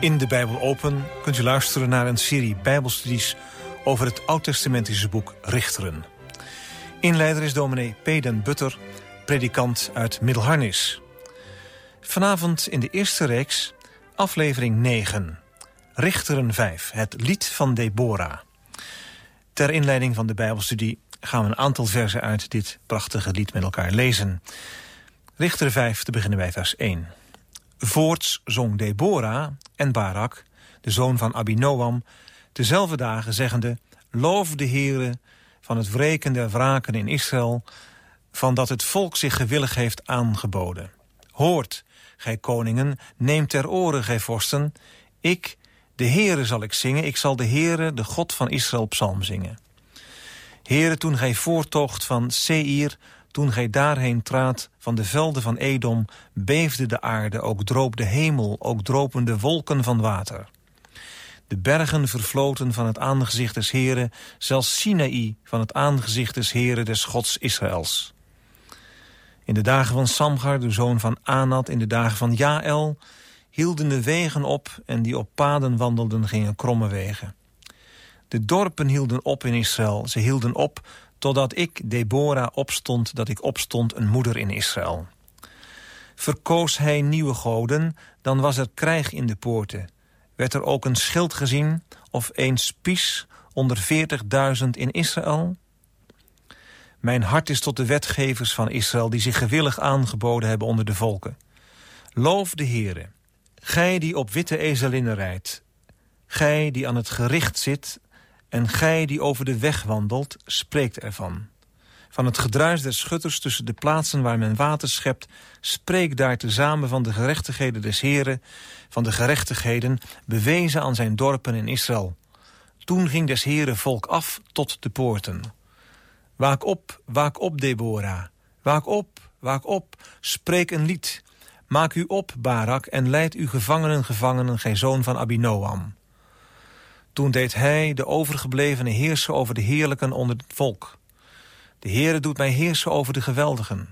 In de Bijbel Open kunt u luisteren naar een serie Bijbelstudies over het Oud-testamentische boek Richteren. Inleider is dominee P. den Butter, predikant uit Middelharnis. Vanavond in de eerste reeks, aflevering 9, Richteren 5, het lied van Deborah. Ter inleiding van de Bijbelstudie gaan we een aantal versen uit dit prachtige lied met elkaar lezen. Richteren 5, te beginnen bij vers 1. Voorts zong Deborah en Barak, de zoon van Abinoam, dezelfde dagen zeggende: Loof de Heere van het wreken der wraken in Israël, van dat het volk zich gewillig heeft aangeboden. Hoort, gij koningen, neem ter oren, gij vorsten. Ik, de Heere, zal ik zingen. Ik zal de Heere, de God van Israël, psalm zingen. Heere, toen gij voortoogt van Seir, toen gij daarheen traadt van de velden van Edom, beefde de aarde, ook droop de hemel, ook dropen de wolken van water. De bergen vervloten van het aangezicht des Heere, zelfs Sinaï van het aangezicht des Heere, des Gods Israëls. In de dagen van Samgar, de zoon van Anat, in de dagen van Jaël, hielden de wegen op en die op paden wandelden gingen kromme wegen. De dorpen hielden op in Israël, ze hielden op totdat ik, Deborah, opstond, dat ik opstond, een moeder in Israël. Verkoos hij nieuwe goden, dan was er krijg in de poorten. Werd er ook een schild gezien, of een spies onder 40.000 in Israël? Mijn hart is tot de wetgevers van Israël, die zich gewillig aangeboden hebben onder de volken. Loof de Heere, gij die op witte ezelinnen rijdt, gij die aan het gericht zit, en gij die over de weg wandelt, spreekt ervan. Van het gedruis der schutters tussen de plaatsen waar men water schept, spreek daar tezamen van de gerechtigheden des Heeren, van de gerechtigheden bewezen aan zijn dorpen in Israël. Toen ging des Heeren volk af tot de poorten. Waak op, Deborah, waak op, spreek een lied. Maak u op, Barak, en leid uw gevangenen, gij zoon van Abinoam. Toen deed hij, de overgeblevene, heersen over de heerlijken onder het volk. De Heere doet mij heersen over de geweldigen.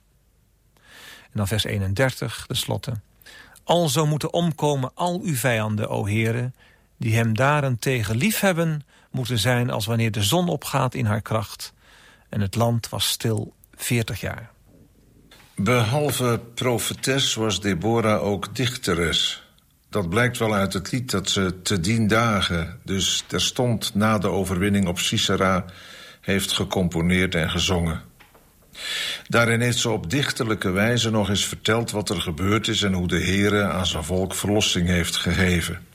En dan vers 31, tenslotte. Alzo moeten omkomen al uw vijanden, o Heere, die hem daarentegen liefhebben, moeten zijn als wanneer de zon opgaat in haar kracht. En het land was stil 40 jaar. Behalve profetes was Deborah ook dichteres. Dat blijkt wel uit het lied dat ze te dien dagen, dus terstond na de overwinning op Sisera, heeft gecomponeerd en gezongen. Daarin heeft ze op dichterlijke wijze nog eens verteld wat er gebeurd is en hoe de Heere aan zijn volk verlossing heeft gegeven.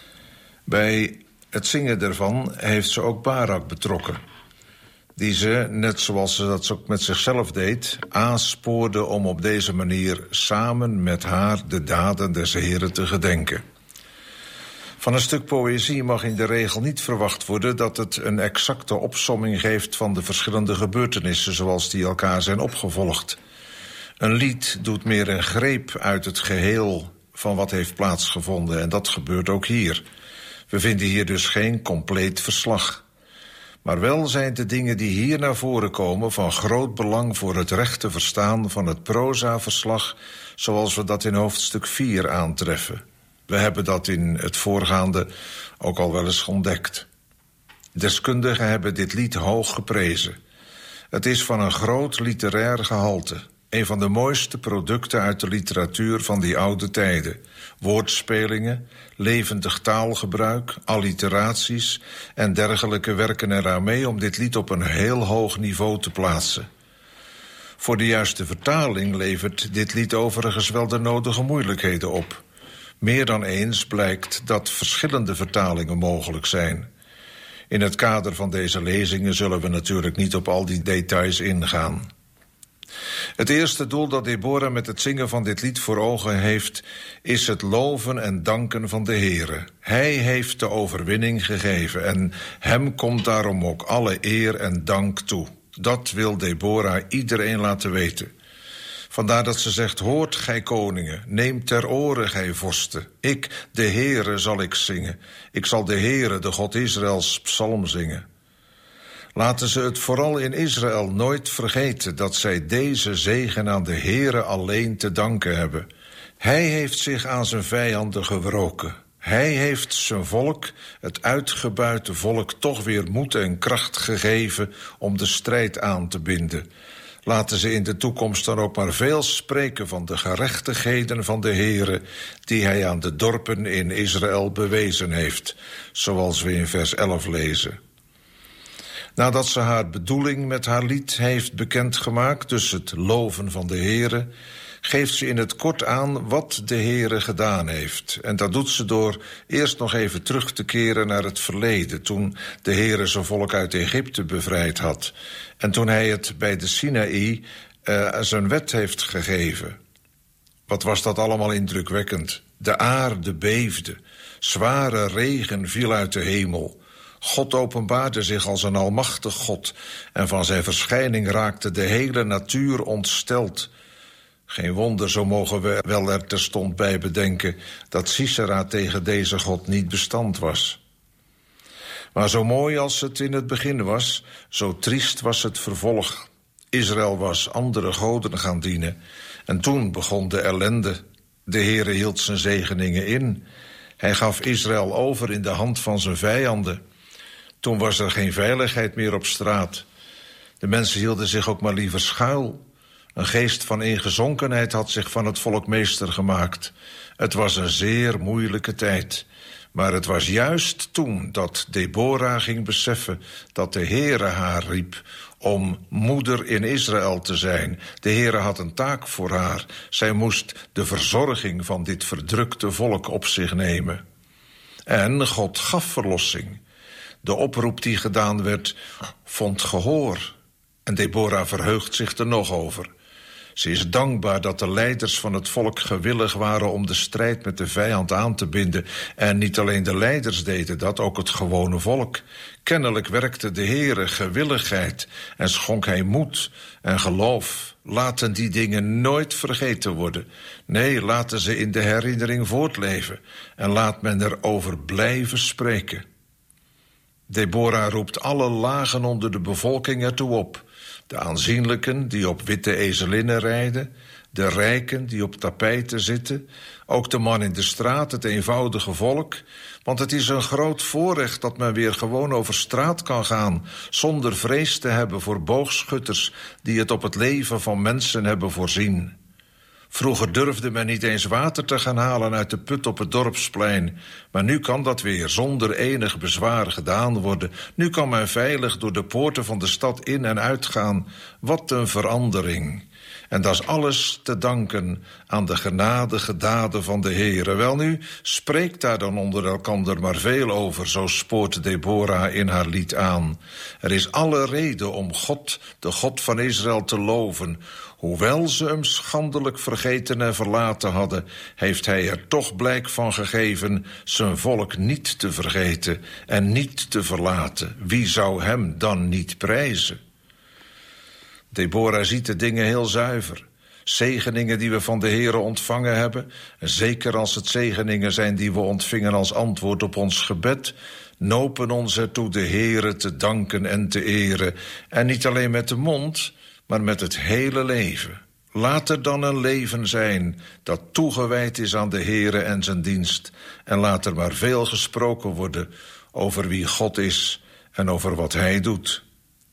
Bij het zingen daarvan heeft ze ook Barak betrokken, die ze, net zoals ze dat ook met zichzelf deed, aanspoorde om op deze manier samen met haar de daden des Heeren te gedenken. Van een stuk poëzie mag in de regel niet verwacht worden dat het een exacte opsomming geeft van de verschillende gebeurtenissen zoals die elkaar zijn opgevolgd. Een lied doet meer een greep uit het geheel van wat heeft plaatsgevonden en dat gebeurt ook hier. We vinden hier dus geen compleet verslag. Maar wel zijn de dingen die hier naar voren komen van groot belang voor het rechte verstaan van het proza-verslag zoals we dat in hoofdstuk 4 aantreffen. We hebben dat in het voorgaande ook al wel eens ontdekt. Deskundigen hebben dit lied hoog geprezen. Het is van een groot literair gehalte. Een van de mooiste producten uit de literatuur van die oude tijden. Woordspelingen, levendig taalgebruik, alliteraties en dergelijke werken eraan mee om dit lied op een heel hoog niveau te plaatsen. Voor de juiste vertaling levert dit lied overigens wel de nodige moeilijkheden op. Meer dan eens blijkt dat verschillende vertalingen mogelijk zijn. In het kader van deze lezingen zullen we natuurlijk niet op al die details ingaan. Het eerste doel dat Deborah met het zingen van dit lied voor ogen heeft, is het loven en danken van de Heere. Hij heeft de overwinning gegeven en hem komt daarom ook alle eer en dank toe. Dat wil Deborah iedereen laten weten. Vandaar dat ze zegt, hoort gij koningen, neem ter oren gij vorsten. Ik, de Heere, zal ik zingen. Ik zal de Heere, de God Israëls, psalm zingen. Laten ze het vooral in Israël nooit vergeten dat zij deze zegen aan de Heere alleen te danken hebben. Hij heeft zich aan zijn vijanden gewroken. Hij heeft zijn volk, het uitgebuite volk, toch weer moed en kracht gegeven om de strijd aan te binden. Laten ze in de toekomst dan ook maar veel spreken van de gerechtigheden van de Heere, die hij aan de dorpen in Israël bewezen heeft, zoals we in vers 11 lezen. Nadat ze haar bedoeling met haar lied heeft bekendgemaakt, dus het loven van de Heere, geeft ze in het kort aan wat de Heere gedaan heeft. En dat doet ze door eerst nog even terug te keren naar het verleden, toen de Heere zijn volk uit Egypte bevrijd had. En toen hij het bij de Sinaï zijn wet heeft gegeven. Wat was dat allemaal indrukwekkend. De aarde beefde, zware regen viel uit de hemel. God openbaarde zich als een almachtig God en van zijn verschijning raakte de hele natuur ontsteld. Geen wonder, zo mogen we wel er terstond bij bedenken dat Sisera tegen deze God niet bestand was. Maar zo mooi als het in het begin was, zo triest was het vervolg. Israël was andere goden gaan dienen en toen begon de ellende. De Heere hield zijn zegeningen in. Hij gaf Israël over in de hand van zijn vijanden. Toen was er geen veiligheid meer op straat. De mensen hielden zich ook maar liever schuil. Een geest van ingezonkenheid had zich van het volk meester gemaakt. Het was een zeer moeilijke tijd. Maar het was juist toen dat Deborah ging beseffen dat de Heere haar riep om moeder in Israël te zijn. De Heere had een taak voor haar. Zij moest de verzorging van dit verdrukte volk op zich nemen. En God gaf verlossing. De oproep die gedaan werd, vond gehoor. En Deborah verheugt zich er nog over. Ze is dankbaar dat de leiders van het volk gewillig waren om de strijd met de vijand aan te binden. En niet alleen de leiders deden dat, ook het gewone volk. Kennelijk werkte de Heere gewilligheid en schonk hij moed en geloof. Laten die dingen nooit vergeten worden. Nee, laten ze in de herinnering voortleven. En laat men erover blijven spreken. Deborah roept alle lagen onder de bevolking ertoe op. De aanzienlijken die op witte ezelinnen rijden, de rijken die op tapijten zitten, ook de man in de straat, het eenvoudige volk. Want het is een groot voorrecht dat men weer gewoon over straat kan gaan, zonder vrees te hebben voor boogschutters die het op het leven van mensen hebben voorzien. Vroeger durfde men niet eens water te gaan halen uit de put op het dorpsplein. Maar nu kan dat weer zonder enig bezwaar gedaan worden. Nu kan men veilig door de poorten van de stad in en uitgaan. Wat een verandering. En dat is alles te danken aan de genadige daden van de Heere. Welnu, spreekt daar dan onder elkander maar veel over, zo spoort Deborah in haar lied aan. Er is alle reden om God, de God van Israël, te loven. Hoewel ze hem schandelijk vergeten en verlaten hadden, heeft hij er toch blijk van gegeven zijn volk niet te vergeten en niet te verlaten. Wie zou hem dan niet prijzen? Deborah ziet de dingen heel zuiver. Zegeningen die we van de Heere ontvangen hebben, en zeker als het zegeningen zijn die we ontvingen als antwoord op ons gebed, nopen ons ertoe de Heere te danken en te eren. En niet alleen met de mond, maar met het hele leven. Laat er dan een leven zijn dat toegewijd is aan de Heere en zijn dienst. En laat er maar veel gesproken worden over wie God is en over wat hij doet.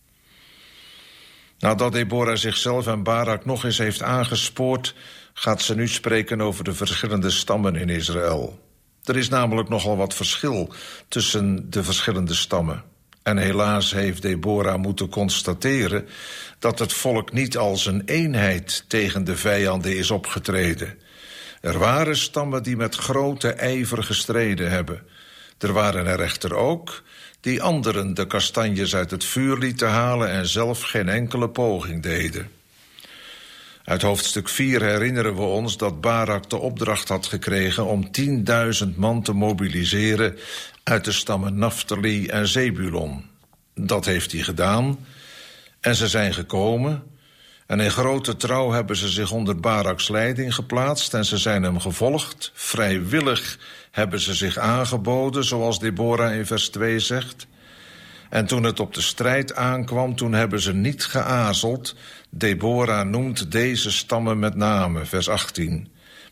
Nadat Deborah zichzelf en Barak nog eens heeft aangespoord, gaat ze nu spreken over de verschillende stammen in Israël. Er is namelijk nogal wat verschil tussen de verschillende stammen. En helaas heeft Deborah moeten constateren dat het volk niet als een eenheid tegen de vijanden is opgetreden. Er waren stammen die met grote ijver gestreden hebben. Er waren er echter ook die anderen de kastanjes uit het vuur lieten halen en zelf geen enkele poging deden. Uit hoofdstuk 4 herinneren we ons dat Barak de opdracht had gekregen om 10.000 man te mobiliseren uit de stammen Naftali en Zebulon. Dat heeft hij gedaan en ze zijn gekomen en in grote trouw hebben ze zich onder Baraks leiding geplaatst en ze zijn hem gevolgd. Vrijwillig hebben ze zich aangeboden, zoals Deborah in vers 2 zegt. En toen het op de strijd aankwam, toen hebben ze niet geaarzeld. Deborah noemt deze stammen met name, vers 18.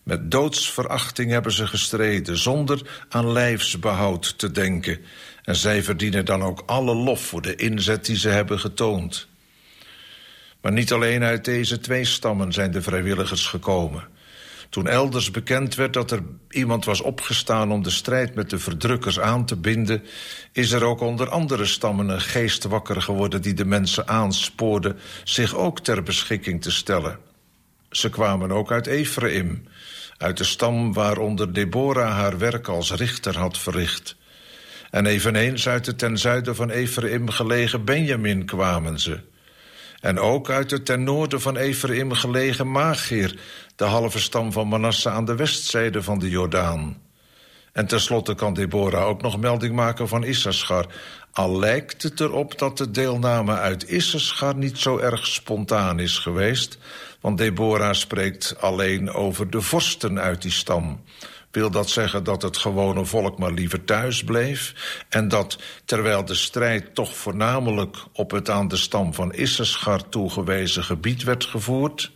Met doodsverachting hebben ze gestreden, zonder aan lijfsbehoud te denken. En zij verdienen dan ook alle lof voor de inzet die ze hebben getoond. Maar niet alleen uit deze 2 stammen zijn de vrijwilligers gekomen. Toen elders bekend werd dat er iemand was opgestaan om de strijd met de verdrukkers aan te binden, is er ook onder andere stammen een geest wakker geworden die de mensen aanspoorde zich ook ter beschikking te stellen. Ze kwamen ook uit Efraïm, uit de stam waaronder Deborah haar werk als richter had verricht. En eveneens uit het ten zuiden van Efraïm gelegen Benjamin kwamen ze. En ook uit het ten noorden van Efraïm gelegen Magir, de halve stam van Manasse aan de westzijde van de Jordaan. En tenslotte kan Deborah ook nog melding maken van Issaschar. Al lijkt het erop dat de deelname uit Issaschar niet zo erg spontaan is geweest, want Deborah spreekt alleen over de vorsten uit die stam. Wil dat zeggen dat het gewone volk maar liever thuis bleef en dat, terwijl de strijd toch voornamelijk op het aan de stam van Issaschar toegewezen gebied werd gevoerd?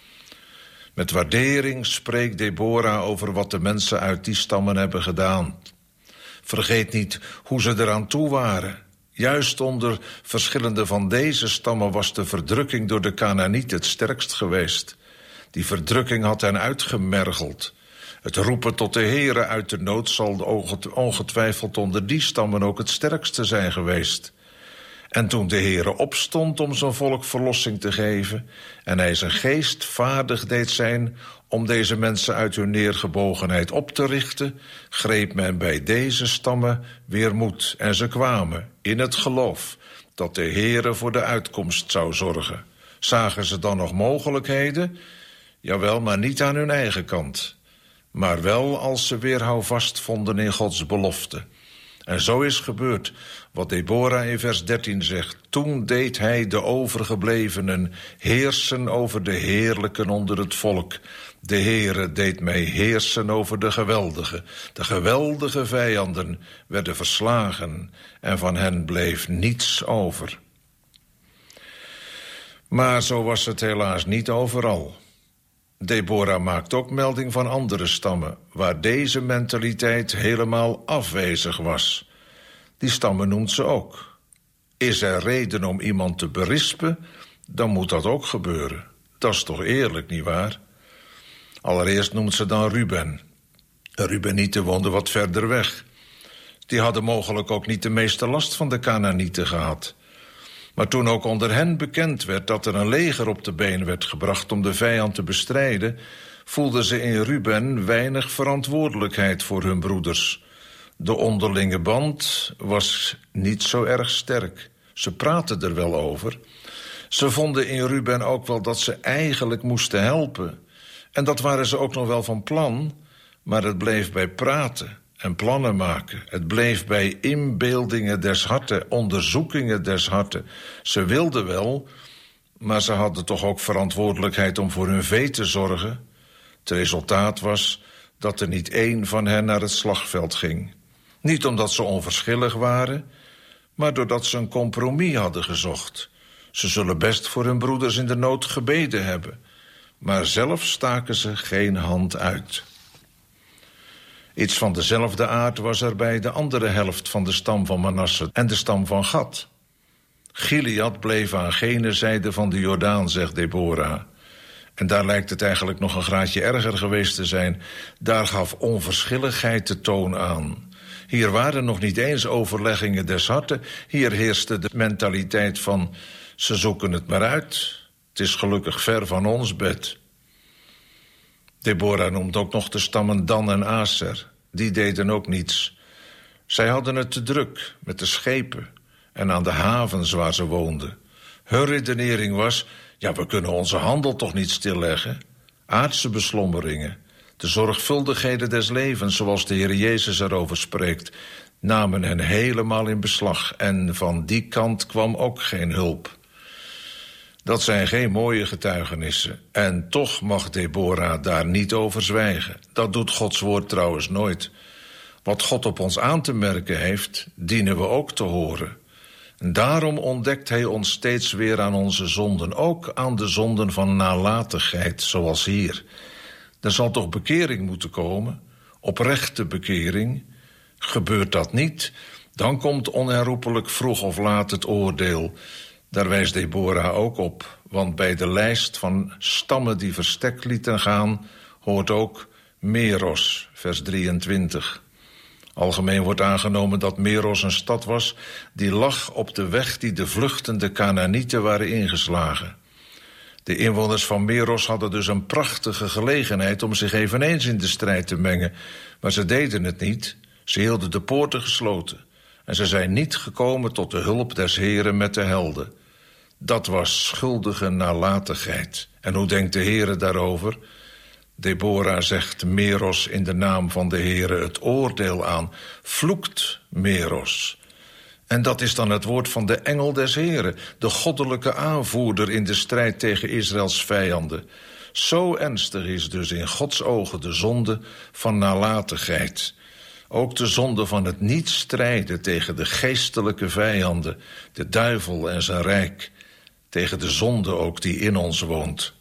Met waardering spreekt Deborah over wat de mensen uit die stammen hebben gedaan. Vergeet niet hoe ze eraan toe waren. Juist onder verschillende van deze stammen was de verdrukking door de Kanaanieten het sterkst geweest. Die verdrukking had hen uitgemergeld. Het roepen tot de Heere uit de nood zal ongetwijfeld onder die stammen ook het sterkste zijn geweest. En toen de Heere opstond om zijn volk verlossing te geven en hij zijn geest vaardig deed zijn om deze mensen uit hun neergebogenheid op te richten, greep men bij deze stammen weer moed en ze kwamen in het geloof dat de Heere voor de uitkomst zou zorgen. Zagen ze dan nog mogelijkheden? Jawel, maar niet aan hun eigen kant. Maar wel als ze weer houvast vonden in Gods belofte. En zo is gebeurd wat Deborah in vers 13 zegt. Toen deed hij de overgeblevenen heersen over de heerlijken onder het volk. De Heere deed mij heersen over de geweldigen. De geweldige vijanden werden verslagen en van hen bleef niets over. Maar zo was het helaas niet overal. Deborah maakt ook melding van andere stammen, waar deze mentaliteit helemaal afwezig was. Die stammen noemt ze ook. Is er reden om iemand te berispen, dan moet dat ook gebeuren. Dat is toch eerlijk, nietwaar? Allereerst noemt ze dan Ruben. Rubenieten woonden wat verder weg. Die hadden mogelijk ook niet de meeste last van de Kanaanieten gehad. Maar toen ook onder hen bekend werd dat er een leger op de been werd gebracht om de vijand te bestrijden, voelden ze in Ruben weinig verantwoordelijkheid voor hun broeders. De onderlinge band was niet zo erg sterk. Ze praten er wel over. Ze vonden in Ruben ook wel dat ze eigenlijk moesten helpen. En dat waren ze ook nog wel van plan, maar het bleef bij praten en plannen maken. Het bleef bij inbeeldingen des harten, onderzoekingen des harten. Ze wilden wel, maar ze hadden toch ook verantwoordelijkheid om voor hun vee te zorgen. Het resultaat was dat er niet één van hen naar het slagveld ging. Niet omdat ze onverschillig waren, maar doordat ze een compromis hadden gezocht. Ze zullen best voor hun broeders in de nood gebeden hebben, maar zelf staken ze geen hand uit. Iets van dezelfde aard was er bij de andere helft van de stam van Manasse en de stam van Gad. Gilead bleef aan gene zijde van de Jordaan, zegt Deborah. En daar lijkt het eigenlijk nog een graadje erger geweest te zijn. Daar gaf onverschilligheid de toon aan. Hier waren nog niet eens overleggingen des harten. Hier heerste de mentaliteit van, ze zoeken het maar uit. Het is gelukkig ver van ons bed. Deborah noemt ook nog de stammen Dan en Aser. Die deden ook niets. Zij hadden het te druk met de schepen en aan de havens waar ze woonden. Hun redenering was, ja, we kunnen onze handel toch niet stilleggen. Aardse beslommeringen, de zorgvuldigheden des levens, zoals de Heer Jezus erover spreekt, namen hen helemaal in beslag en van die kant kwam ook geen hulp. Dat zijn geen mooie getuigenissen. En toch mag Deborah daar niet over zwijgen. Dat doet Gods woord trouwens nooit. Wat God op ons aan te merken heeft, dienen we ook te horen. En daarom ontdekt hij ons steeds weer aan onze zonden. Ook aan de zonden van nalatigheid, zoals hier. Er zal toch bekering moeten komen? Oprechte bekering? Gebeurt dat niet, dan komt onherroepelijk vroeg of laat het oordeel. Daar wijst Deborah ook op, want bij de lijst van stammen die verstek lieten gaan hoort ook Meros, vers 23. Algemeen wordt aangenomen dat Meros een stad was die lag op de weg die de vluchtende Kanaanieten waren ingeslagen. De inwoners van Meros hadden dus een prachtige gelegenheid om zich eveneens in de strijd te mengen, maar ze deden het niet. Ze hielden de poorten gesloten en ze zijn niet gekomen tot de hulp des Heren met de helden. Dat was schuldige nalatigheid. En hoe denkt de Heere daarover? Deborah zegt Meros in de naam van de Heere het oordeel aan. Vloekt Meros. En dat is dan het woord van de engel des Heren, de goddelijke aanvoerder in de strijd tegen Israëls vijanden. Zo ernstig is dus in Gods ogen de zonde van nalatigheid. Ook de zonde van het niet strijden tegen de geestelijke vijanden, de duivel en zijn rijk, tegen de zonde ook die in ons woont.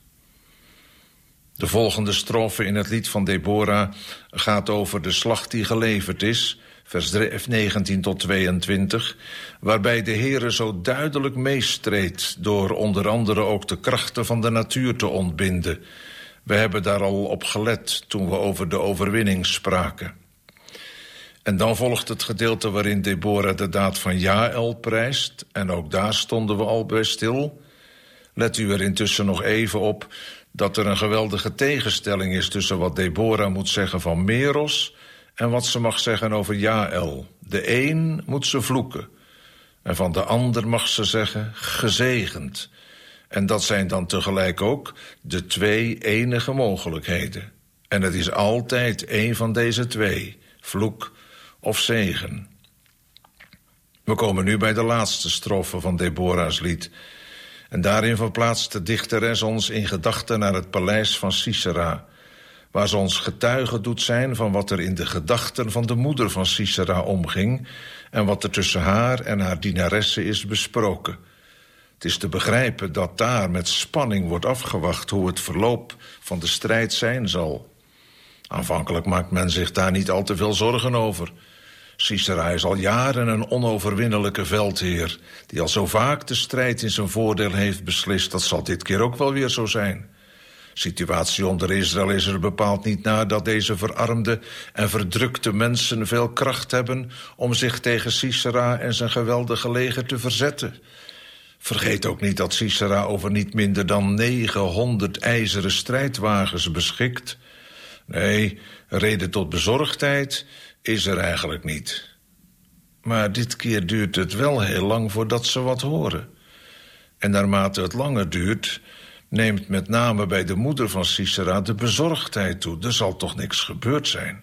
De volgende strofe in het lied van Deborah gaat over de slag die geleverd is, vers 19 tot 22, waarbij de Heere zo duidelijk meestreedt door onder andere ook de krachten van de natuur te ontbinden. We hebben daar al op gelet toen we over de overwinning spraken. En dan volgt het gedeelte waarin Deborah de daad van Jaël prijst, en ook daar stonden we al bij stil. Let u er intussen nog even op dat er een geweldige tegenstelling is tussen wat Deborah moet zeggen van Meros en wat ze mag zeggen over Jaël. De een moet ze vloeken en van de ander mag ze zeggen gezegend. En dat zijn dan tegelijk ook de twee enige mogelijkheden. En het is altijd één van deze twee, vloek of zegen. We komen nu bij de laatste strofe van Deborah's lied. En daarin verplaatst de dichteres ons in gedachten naar het paleis van Sisera, waar ze ons getuige doet zijn van wat er in de gedachten van de moeder van Sisera omging en wat er tussen haar en haar dienaresse is besproken. Het is te begrijpen dat daar met spanning wordt afgewacht hoe het verloop van de strijd zijn zal. Aanvankelijk maakt men zich daar niet al te veel zorgen over. Sisera is al jaren een onoverwinnelijke veldheer, die al zo vaak de strijd in zijn voordeel heeft beslist. Dat zal dit keer ook wel weer zo zijn. Situatie onder Israël is er bepaald niet naar dat deze verarmde en verdrukte mensen veel kracht hebben om zich tegen Sisera en zijn geweldige leger te verzetten. Vergeet ook niet dat Sisera over niet minder dan 900 ijzeren strijdwagens beschikt. Nee, reden tot bezorgdheid is er eigenlijk niet. Maar dit keer duurt het wel heel lang voordat ze wat horen. En naarmate het langer duurt, neemt met name bij de moeder van Sisera de bezorgdheid toe. Er zal toch niks gebeurd zijn?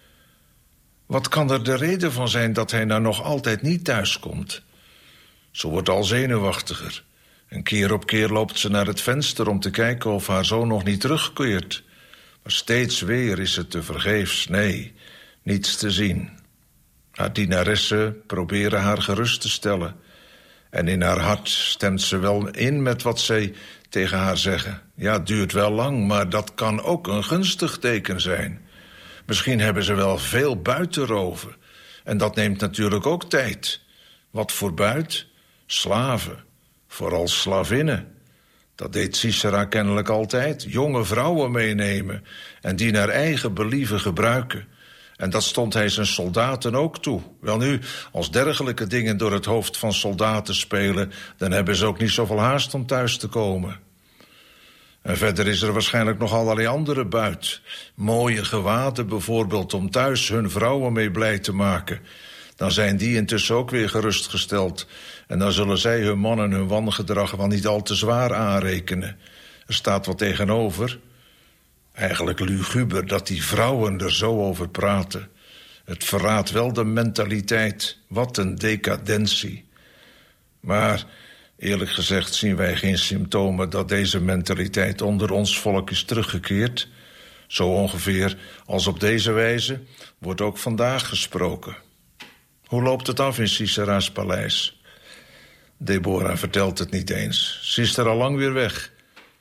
Wat kan er de reden van zijn dat hij nou nog altijd niet thuiskomt? Ze wordt al zenuwachtiger. En keer op keer loopt ze naar het venster om te kijken of haar zoon nog niet terugkeert. Maar steeds weer is het tevergeefs. Nee, niets te zien. Haar dienaressen proberen haar gerust te stellen. En in haar hart stemt ze wel in met wat zij tegen haar zeggen. Ja, het duurt wel lang, maar dat kan ook een gunstig teken zijn. Misschien hebben ze wel veel buitenroven. En dat neemt natuurlijk ook tijd. Wat voor buit? Slaven. Vooral slavinnen. Dat deed Sisera kennelijk altijd. Jonge vrouwen meenemen en die naar eigen believen gebruiken. En dat stond hij zijn soldaten ook toe. Welnu, als dergelijke dingen door het hoofd van soldaten spelen, dan hebben ze ook niet zoveel haast om thuis te komen. En verder is er waarschijnlijk nog allerlei andere buit. Mooie gewaden bijvoorbeeld om thuis hun vrouwen mee blij te maken. Dan zijn die intussen ook weer gerustgesteld. En dan zullen zij hun mannen hun wangedrag wel niet al te zwaar aanrekenen. Er staat wat tegenover. Eigenlijk luguber dat die vrouwen er zo over praten. Het verraadt wel de mentaliteit. Wat een decadentie. Maar eerlijk gezegd zien wij geen symptomen dat deze mentaliteit onder ons volk is teruggekeerd. Zo ongeveer als op deze wijze wordt ook vandaag gesproken. Hoe loopt het af in Sisera's paleis? Deborah vertelt het niet eens. Ze is er al lang weer weg.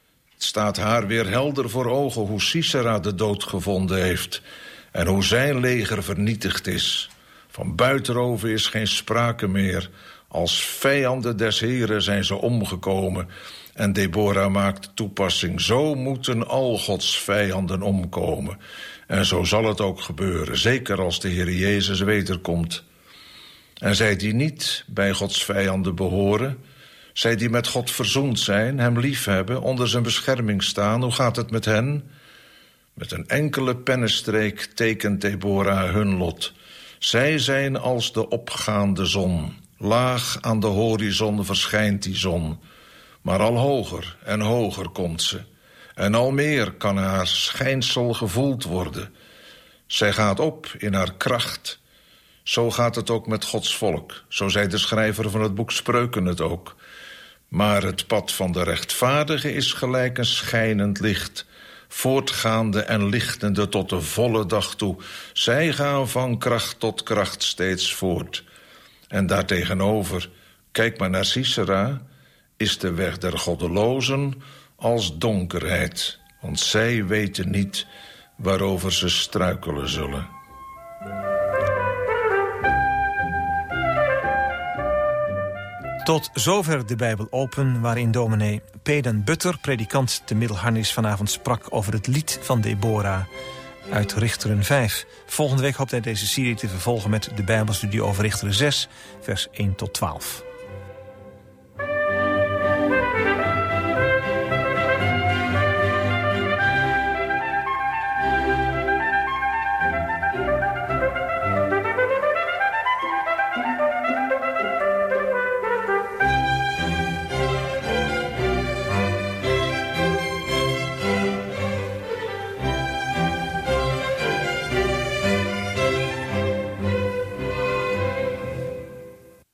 Het staat haar weer helder voor ogen hoe Sisera de dood gevonden heeft en hoe zijn leger vernietigd is. Van buitenroven is geen sprake meer. Als vijanden des Heren zijn ze omgekomen. En Deborah maakt toepassing. Zo moeten al Gods vijanden omkomen. En zo zal het ook gebeuren, zeker als de Heer Jezus wederkomt. En zij die niet bij Gods vijanden behoren, zij die met God verzoend zijn, hem liefhebben, onder zijn bescherming staan, hoe gaat het met hen? Met een enkele pennenstreek tekent Deborah hun lot. Zij zijn als de opgaande zon. Laag aan de horizon verschijnt die zon. Maar al hoger en hoger komt ze. En al meer kan haar schijnsel gevoeld worden. Zij gaat op in haar kracht. Zo gaat het ook met Gods volk. Zo zei de schrijver van het boek Spreuken het ook. Maar het pad van de rechtvaardige is gelijk een schijnend licht, voortgaande en lichtende tot de volle dag toe. Zij gaan van kracht tot kracht steeds voort. En daartegenover, kijk maar naar Sisera, is de weg der goddelozen als donkerheid. Want zij weten niet waarover ze struikelen zullen. Tot zover de Bijbel Open, waarin dominee P. den Butter, predikant te Middelharnis, vanavond sprak over het lied van Deborah uit Richteren 5. Volgende week hoopt hij deze serie te vervolgen met de Bijbelstudie over Richteren 6, vers 1 tot 12.